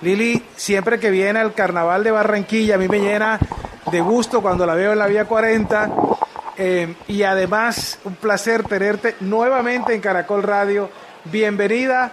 Lili, siempre que viene al Carnaval de Barranquilla, a mí me llena de gusto cuando la veo en la Vía 40. Y además, un placer tenerte nuevamente en Caracol Radio. Bienvenida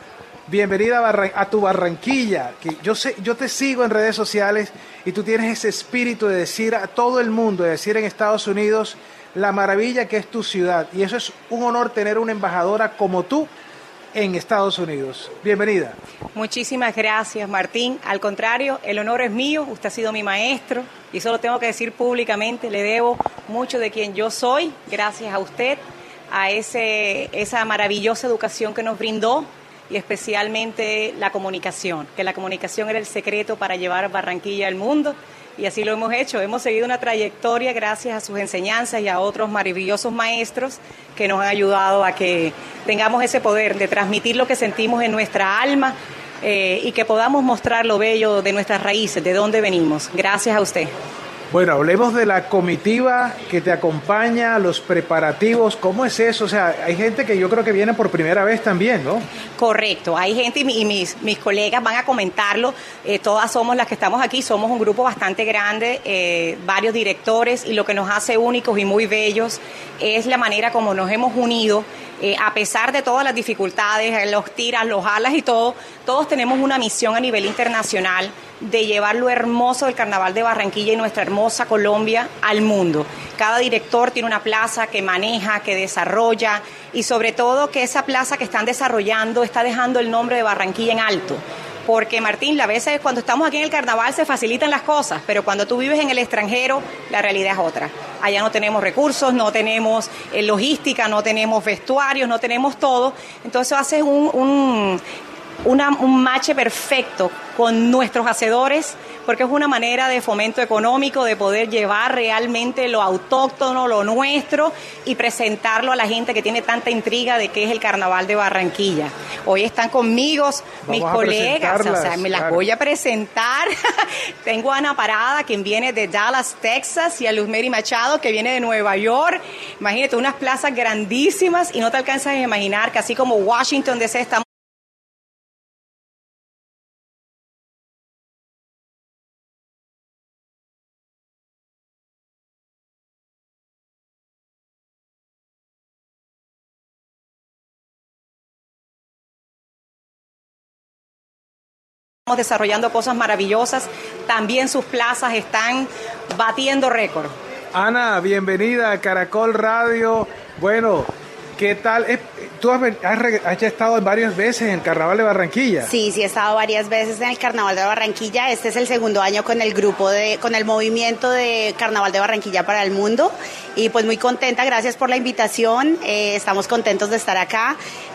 a tu Barranquilla. Que yo te sigo en redes sociales y tú tienes ese espíritu de decir a todo el mundo, de decir en Estados Unidos la maravilla que es tu ciudad. Y eso es un honor tener una embajadora como tú en Estados Unidos. Bienvenida. Muchísimas gracias, Martín. Al contrario, el honor es mío. Usted ha sido mi maestro y eso lo tengo que decir públicamente. Le debo mucho de quien yo soy, gracias a usted, a esa maravillosa educación que nos brindó y especialmente la comunicación, que la comunicación era el secreto para llevar Barranquilla al mundo. Y así lo hemos hecho. Hemos seguido una trayectoria gracias a sus enseñanzas y a otros maravillosos maestros que nos han ayudado a que tengamos ese poder de transmitir lo que sentimos en nuestra alma y que podamos mostrar lo bello de nuestras raíces, de dónde venimos. Gracias a usted. Bueno, hablemos de la comitiva que te acompaña, los preparativos, ¿cómo es eso? O sea, hay gente que yo creo que viene por primera vez también, ¿no? Correcto, hay gente y mis colegas van a comentarlo, todas somos las que estamos aquí, somos un grupo bastante grande, varios directores, y lo que nos hace únicos y muy bellos es la manera como nos hemos unido. A pesar de todas las dificultades, los tiras, los alas y todo, todos tenemos una misión a nivel internacional de llevar lo hermoso del Carnaval de Barranquilla y nuestra hermosa Colombia al mundo. Cada director tiene una plaza que maneja, que desarrolla y sobre todo que esa plaza que están desarrollando está dejando el nombre de Barranquilla en alto. Porque, Martín, a veces cuando estamos aquí en el Carnaval se facilitan las cosas, pero cuando tú vives en el extranjero, la realidad es otra. Allá no tenemos recursos, no tenemos logística, no tenemos vestuarios, no tenemos todo. Entonces haces un match perfecto con nuestros hacedores, porque es una manera de fomento económico, de poder llevar realmente lo autóctono, lo nuestro, y presentarlo a la gente que tiene tanta intriga de qué es el Carnaval de Barranquilla. Hoy están conmigo mis colegas, o sea, me las voy a presentar. Tengo a Ana Parada, quien viene de Dallas, Texas, y a Luzmeri Machado, que viene de Nueva York. Imagínate, unas plazas grandísimas, y no te alcanzas a imaginar que así como Washington DC estamos desarrollando cosas maravillosas, también sus plazas están batiendo récord. Ana, bienvenida a Caracol Radio. Bueno, ¿qué tal? Tú has estado varias veces en el Carnaval de Barranquilla. Sí, he estado varias veces en el Carnaval de Barranquilla. Este es el segundo año con el con el movimiento de Carnaval de Barranquilla para el mundo. Y pues muy contenta, gracias por la invitación. Estamos contentos de estar acá.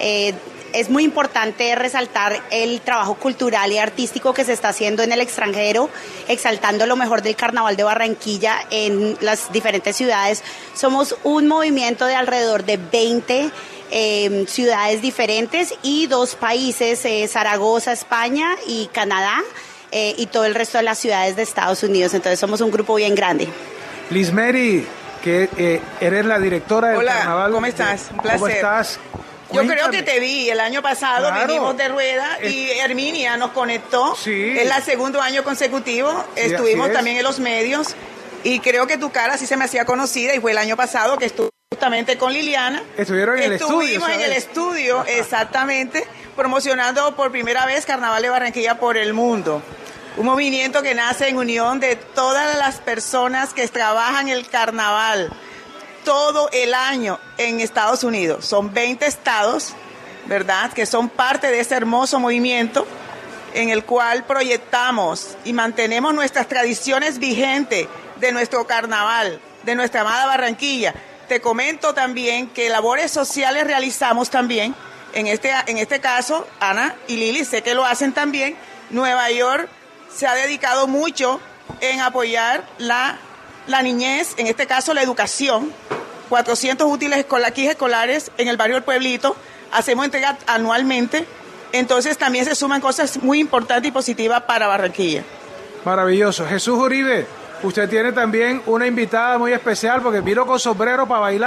Es muy importante resaltar el trabajo cultural y artístico que se está haciendo en el extranjero, exaltando lo mejor del Carnaval de Barranquilla en las diferentes ciudades. Somos un movimiento de alrededor de 20 ciudades diferentes y 2 países, Zaragoza, España y Canadá, y todo el resto de las ciudades de Estados Unidos. Entonces somos un grupo bien grande. Lizmeri, que eres la directora del Carnaval. Hola, ¿cómo estás? Un placer. ¿Cómo estás? Yo creo que te vi el año pasado, claro. Vinimos de rueda y Herminia nos conectó. Sí. Es el segundo año consecutivo, sí, estuvimos también en los medios y creo que tu cara sí se me hacía conocida y fue el año pasado que estuve justamente con Liliana. Estuvieron en el estudio. Estuvimos en el estudio, exactamente, promocionando por primera vez Carnaval de Barranquilla por el mundo. Un movimiento que nace en unión de todas las personas que trabajan el carnaval todo el año en Estados Unidos. Son 20 estados, ¿verdad?, que son parte de ese hermoso movimiento en el cual proyectamos y mantenemos nuestras tradiciones vigentes de nuestro carnaval, de nuestra amada Barranquilla. Te comento también que labores sociales realizamos también, en este caso, Ana y Lili, sé que lo hacen también. Nueva York se ha dedicado mucho en apoyar la niñez, en este caso la educación. 400 útiles escolares en el barrio del Pueblito, hacemos entrega anualmente, entonces también se suman cosas muy importantes y positivas para Barranquilla. Maravilloso. Jesús Uribe, usted tiene también una invitada muy especial porque vino con sombrero para bailar.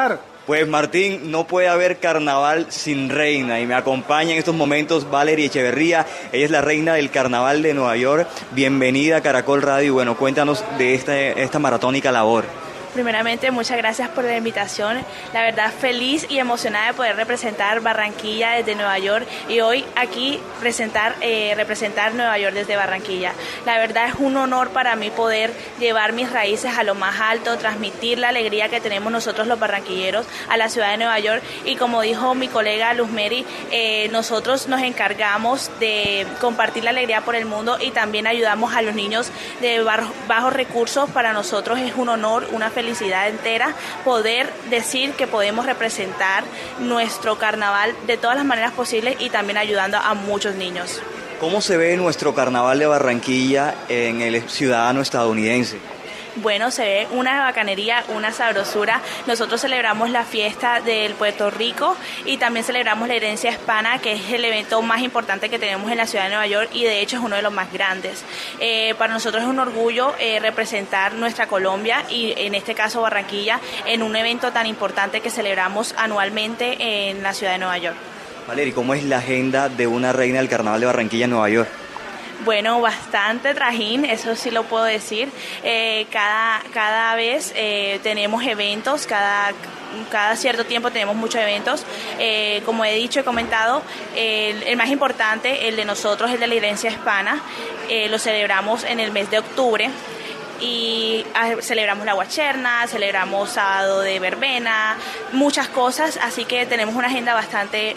Pues Martín, no puede haber carnaval sin reina y me acompaña en estos momentos Valerie Echeverría. Ella es la reina del carnaval de Nueva York. Bienvenida a Caracol Radio y bueno, cuéntanos de esta maratónica labor. Primeramente, muchas gracias por la invitación. La verdad, feliz y emocionada de poder representar Barranquilla desde Nueva York y hoy aquí representar Nueva York desde Barranquilla. La verdad es un honor para mí poder llevar mis raíces a lo más alto, transmitir la alegría que tenemos nosotros los barranquilleros a la ciudad de Nueva York y como dijo mi colega Luz Mary, nosotros nos encargamos de compartir la alegría por el mundo y también ayudamos a los niños de bajos recursos. Para nosotros es un honor, una felicidad entera poder decir que podemos representar nuestro carnaval de todas las maneras posibles y también ayudando a muchos niños. ¿Cómo se ve nuestro carnaval de Barranquilla en el ciudadano estadounidense? Bueno, se ve una bacanería, una sabrosura. Nosotros celebramos la fiesta del Puerto Rico y también celebramos la herencia hispana, que es el evento más importante que tenemos en la ciudad de Nueva York y de hecho es uno de los más grandes. Para nosotros es un orgullo representar nuestra Colombia y en este caso Barranquilla en un evento tan importante que celebramos anualmente en la ciudad de Nueva York. Valerie, ¿cómo es la agenda de una reina del carnaval de Barranquilla en Nueva York? Bueno, bastante trajín, eso sí lo puedo decir. Cada vez tenemos eventos, cada cierto tiempo tenemos muchos eventos. Como he dicho, he comentado, el más importante, el de nosotros, el de la herencia hispana, lo celebramos en el mes de octubre. Y celebramos la guacherna, celebramos sábado de verbena, muchas cosas, así que tenemos una agenda bastante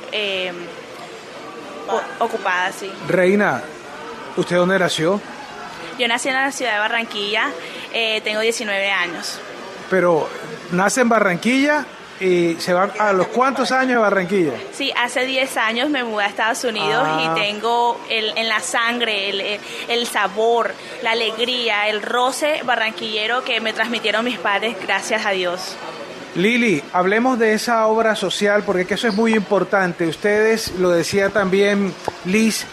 ocupada, sí. Reina, ¿usted dónde nació? Yo nací en la ciudad de Barranquilla, tengo 19 años. Pero nace en Barranquilla y se va a los cuántos años de Barranquilla. Sí, hace 10 años me mudé a Estados Unidos y tengo en la sangre el sabor, la alegría, el roce barranquillero que me transmitieron mis padres, gracias a Dios. Lili, hablemos de esa obra social porque eso es muy importante. Ustedes, lo decía también Liz,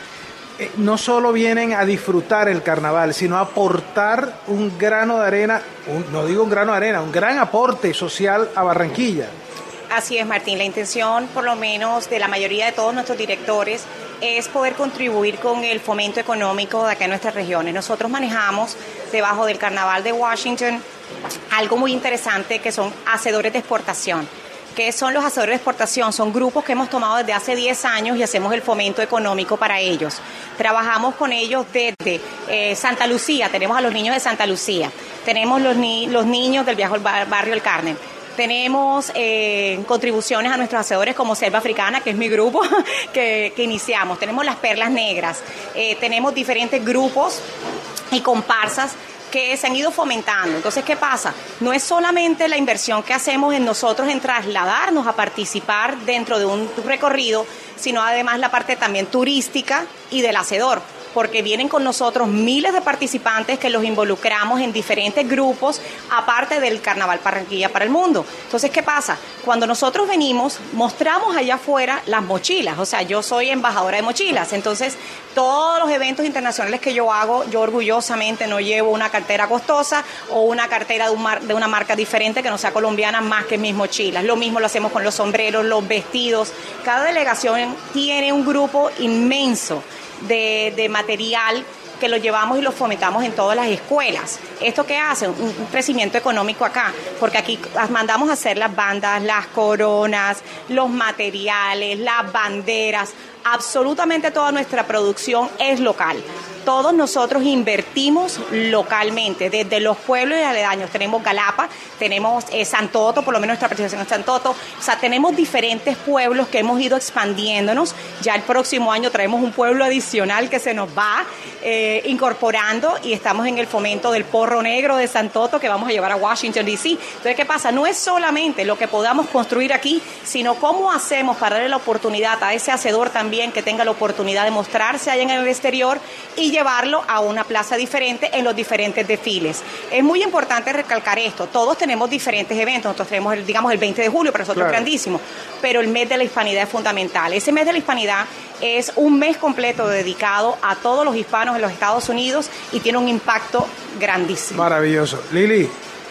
no solo vienen a disfrutar el carnaval, sino a aportar un grano de arena, no digo un grano de arena, un gran aporte social a Barranquilla. Así es, Martín. La intención, por lo menos, de la mayoría de todos nuestros directores es poder contribuir con el fomento económico de acá en nuestras regiones. Nosotros manejamos, debajo del Carnaval de Washington, algo muy interesante que son hacedores de exportación. ¿Qué son los hacedores de exportación? Son grupos que hemos tomado desde hace 10 años y hacemos el fomento económico para ellos. Trabajamos con ellos desde Santa Lucía, tenemos a los niños de Santa Lucía, tenemos los niños del viejo barrio El Carmen. Tenemos contribuciones a nuestros hacedores como Selva Africana, que es mi grupo que iniciamos. Tenemos las Perlas Negras. Tenemos diferentes grupos y comparsas que se han ido fomentando. Entonces, ¿qué pasa? No es solamente la inversión que hacemos en nosotros en trasladarnos a participar dentro de un recorrido, sino además la parte también turística y del hacedor, porque vienen con nosotros miles de participantes que los involucramos en diferentes grupos, aparte del Carnaval Barranquilla para el mundo. Entonces, ¿qué pasa? Cuando nosotros venimos, mostramos allá afuera las mochilas, o sea, yo soy embajadora de mochilas, entonces todos los eventos internacionales que yo hago, yo orgullosamente no llevo una cartera costosa o una cartera de una marca diferente que no sea colombiana más que mis mochilas. Lo mismo lo hacemos con los sombreros, los vestidos. Cada delegación tiene un grupo inmenso de material que lo llevamos y lo fomentamos en todas las escuelas. ¿Esto qué hace? Un crecimiento económico acá, porque aquí mandamos a hacer las bandas, las coronas, los materiales, las banderas, absolutamente toda nuestra producción es local. Todos nosotros invertimos localmente, desde los pueblos y aledaños. Tenemos Galapa, tenemos Santoto, por lo menos nuestra participación en Santoto. O sea, tenemos diferentes pueblos que hemos ido expandiéndonos. Ya el próximo año traemos un pueblo adicional que se nos va incorporando y estamos en el fomento del porro negro de Santoto que vamos a llevar a Washington, D.C. Entonces, ¿qué pasa? No es solamente lo que podamos construir aquí, sino cómo hacemos para darle la oportunidad a ese hacedor también que tenga la oportunidad de mostrarse allá en el exterior y llevarlo a una plaza diferente en los diferentes desfiles. Es muy importante recalcar esto. Todos tenemos diferentes eventos. Nosotros tenemos, el 20 de julio, para nosotros es grandísimo, pero el mes de la hispanidad es fundamental. Ese mes de la hispanidad es un mes completo dedicado a todos los hispanos en los Estados Unidos y tiene un impacto grandísimo. Maravilloso. Lili,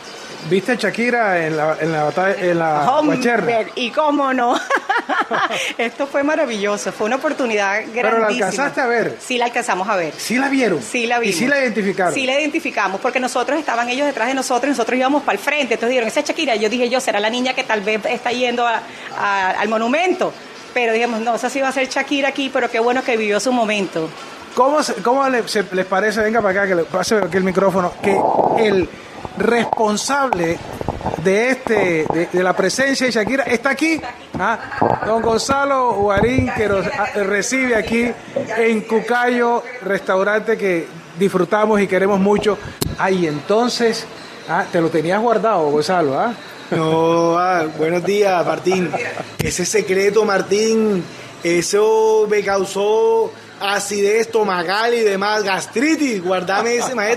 ¿Viste a Shakira en la batalla, en la guacherna? Y cómo no. Esto fue maravilloso, fue una oportunidad grandísima. ¿Pero la alcanzaste a ver? Sí, la alcanzamos a ver. ¿Sí la vieron? Sí la vimos. ¿Y sí la identificaron? Sí la identificamos, porque estaban ellos detrás de nosotros y nosotros íbamos para el frente. Entonces dijeron, esa es Shakira. Yo dije, será la niña que tal vez está yendo al monumento. Pero dijimos, no, esa sí va a ser Shakira aquí, pero qué bueno que vivió su momento. ¿Cómo les parece, venga para acá, que le pase aquí el micrófono, que el responsable de la presencia de Shakira está aquí? Don Gonzalo Guarín, que nos recibe aquí en Cucayo, restaurante que disfrutamos y queremos mucho. Y entonces, te lo tenías guardado, Gonzalo, No, buenos días, Martín. Ese secreto, Martín, eso me causó acidez estomacal y demás, gastritis. Guardarme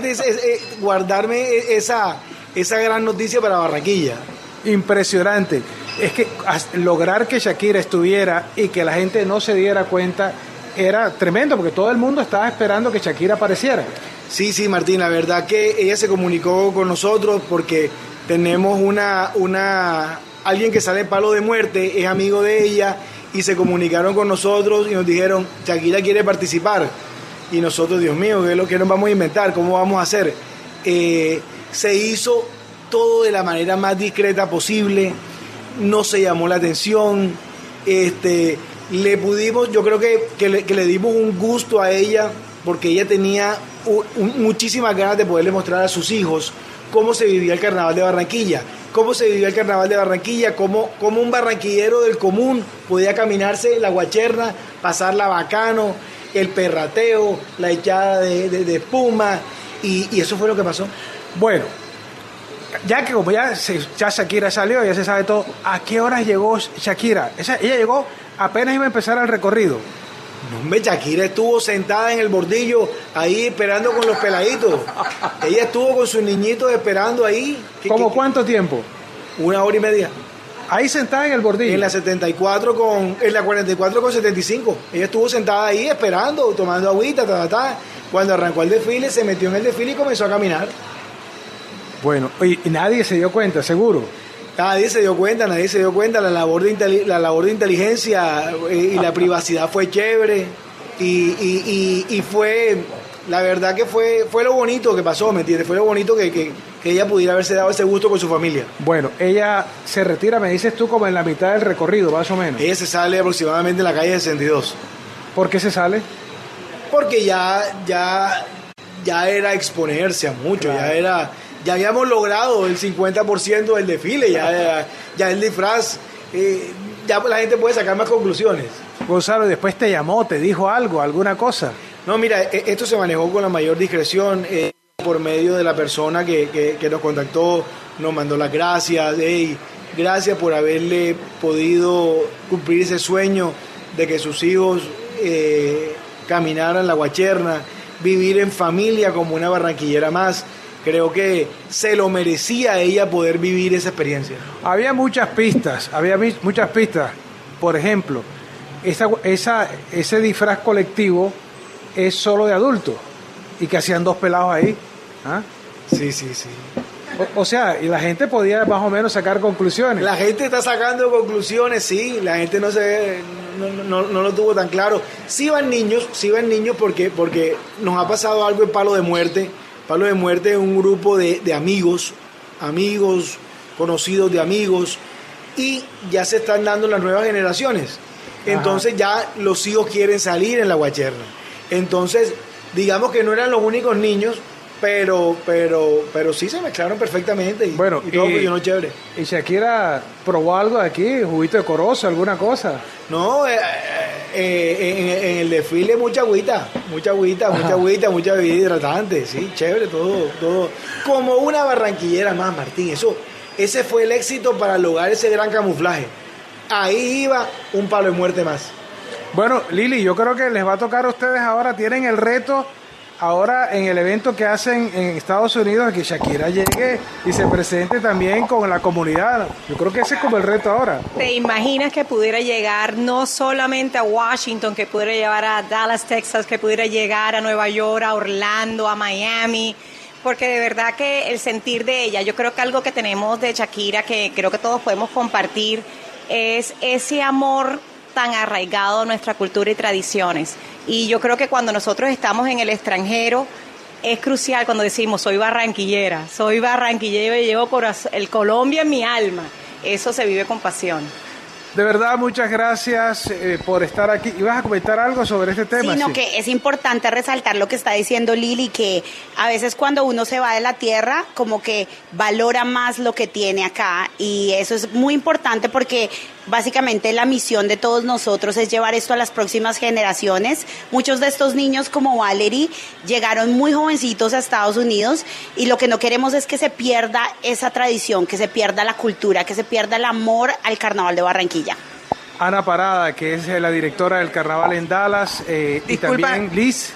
esa gran noticia para Barranquilla. Impresionante. Es que lograr que Shakira estuviera y que la gente no se diera cuenta era tremendo, porque todo el mundo estaba esperando que Shakira apareciera. Sí, Martín, la verdad que ella se comunicó con nosotros porque tenemos alguien que sale palo de muerte, es amigo de ella, y se comunicaron con nosotros y nos dijeron, Shakira quiere participar. Y nosotros, Dios mío, ¿qué es lo que nos vamos a inventar? ¿Cómo vamos a hacer? Se hizo todo de la manera más discreta posible, no se llamó la atención, yo creo que le dimos un gusto a ella, porque ella tenía muchísimas ganas de poderle mostrar a sus hijos cómo se vivía el Carnaval de Barranquilla, cómo un barranquillero del común podía caminarse la guacherna, pasarla bacano, el perrateo, la echada de espuma, y eso fue lo que pasó. Bueno, ya que como ya Shakira salió, ya se sabe todo, ¿a qué horas llegó Shakira? Ella llegó apenas iba a empezar el recorrido. No, hombre, Shakira estuvo sentada en el bordillo ahí esperando con los peladitos. Ella estuvo con sus niñitos esperando ahí. ¿Cómo cuánto tiempo? 1 hora y media. Ahí sentada en el bordillo. En la 44 con 75. Ella estuvo sentada ahí esperando, tomando agüita, Cuando arrancó el desfile, se metió en el desfile y comenzó a caminar. Bueno, y nadie se dio cuenta, seguro. Nadie se dio cuenta. La labor de inteligencia y la privacidad fue chévere. Y fue, la verdad que fue lo bonito que pasó, ¿me entiendes? Fue lo bonito que ella pudiera haberse dado ese gusto con su familia. Bueno, ella se retira, me dices tú, como en la mitad del recorrido, más o menos. Ella se sale aproximadamente en la calle 62. ¿Por qué se sale? Porque ya era exponerse a mucho, claro. Ya habíamos logrado el 50% del desfile, ya el disfraz, ya la gente puede sacar más conclusiones. Gonzalo, después te llamó, te dijo algo, alguna cosa. No, mira, esto se manejó con la mayor discreción, por medio de la persona que nos contactó, nos mandó las gracias, gracias por haberle podido cumplir ese sueño de que sus hijos caminaran la guacherna, vivir en familia como una barranquillera más. Creo que se lo merecía ella poder vivir esa experiencia. Había muchas pistas. Por ejemplo, ese disfraz colectivo es solo de adultos y que hacían 2 pelados ahí. Sí. O sea, y la gente podía más o menos sacar conclusiones. La gente está sacando conclusiones, sí. La gente no lo tuvo tan claro. Sí van niños porque nos ha pasado algo en Palo de Muerte. Palo de Muerte es un grupo de amigos, conocidos de amigos, y ya se están dando las nuevas generaciones. Entonces ya los hijos quieren salir en la guacherna. Entonces, digamos que no eran los únicos niños, pero sí se mezclaron perfectamente y todo funcionó chévere. ¿Y Shakira probó algo de aquí? ¿Juguito de corozo, alguna cosa? No, en el desfile mucha agüita, mucha bebida hidratante, sí, chévere, todo. Como una barranquillera más, Martín, ese fue el éxito para lograr ese gran camuflaje. Ahí iba un Palo de Muerte más. Bueno, Lili, yo creo que les va a tocar a ustedes ahora, tienen el reto ahora en el evento que hacen en Estados Unidos, que Shakira llegue y se presente también con la comunidad. Yo creo que ese es como el reto ahora. ¿Te imaginas que pudiera llegar no solamente a Washington, que pudiera llevar a Dallas, Texas, que pudiera llegar a Nueva York, a Orlando, a Miami? porque de verdad que el sentir de ella, yo creo que algo que tenemos de Shakira, que creo que todos podemos compartir, es ese amor tan arraigado a nuestra cultura y tradiciones. Y yo creo que cuando nosotros estamos en el extranjero, es crucial cuando decimos soy barranquillera y llevo el Colombia en mi alma. Eso se vive con pasión. De verdad, muchas gracias por estar aquí. ¿Ibas a comentar algo sobre este tema? Sí, que es importante resaltar lo que está diciendo Lili, que a veces cuando uno se va de la tierra, como que valora más lo que tiene acá, y eso es muy importante porque básicamente la misión de todos nosotros es llevar esto a las próximas generaciones. Muchos de estos niños como Valerie llegaron muy jovencitos a Estados Unidos y lo que no queremos es que se pierda esa tradición, que se pierda la cultura, que se pierda el amor al Carnaval de Barranquilla. Ana Parada, que es la directora del Carnaval en Dallas, y también Liz.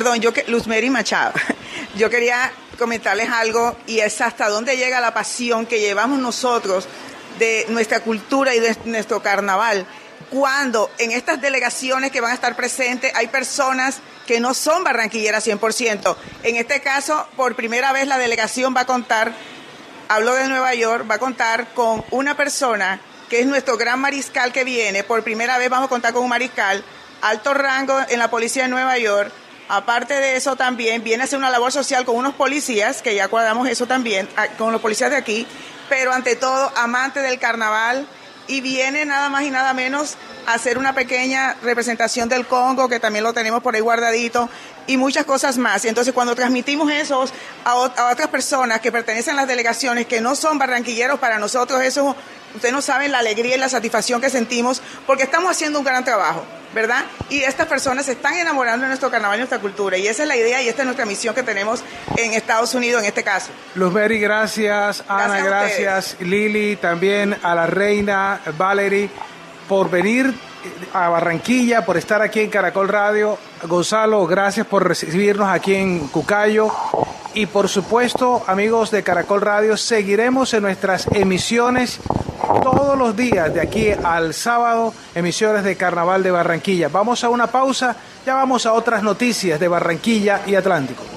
Luz Mary Machado. Yo quería comentarles algo, y es hasta dónde llega la pasión que llevamos nosotros de nuestra cultura y de nuestro carnaval. Cuando en estas delegaciones que van a estar presentes hay personas que no son barranquilleras 100%. En este caso, por primera vez la delegación va a contar, hablo de Nueva York, va a contar con una persona que es nuestro gran mariscal que viene. Por primera vez vamos a contar con un mariscal, alto rango en la policía de Nueva York. Aparte de eso también viene a hacer una labor social con unos policías, que ya acordamos eso también, con los policías de aquí, pero ante todo amante del carnaval, y viene nada más y nada menos a hacer una pequeña representación del Congo, que también lo tenemos por ahí guardadito, y muchas cosas más. Y entonces cuando transmitimos eso a otras personas que pertenecen a las delegaciones, que no son barranquilleros, para nosotros eso, ustedes no saben la alegría y la satisfacción que sentimos, porque estamos haciendo un gran trabajo, ¿verdad? Y estas personas se están enamorando de nuestro carnaval y nuestra cultura, y esa es la idea y esta es nuestra misión que tenemos en Estados Unidos en este caso. Luz Mary, gracias. Ana, gracias. Lili, también a la reina Valerie por venir a Barranquilla, por estar aquí en Caracol Radio. Gonzalo, gracias por recibirnos aquí en Cucayo. Y por supuesto, amigos de Caracol Radio, seguiremos en nuestras emisiones todos los días de aquí al sábado, emisiones de Carnaval de Barranquilla. Vamos a una pausa, ya vamos a otras noticias de Barranquilla y Atlántico.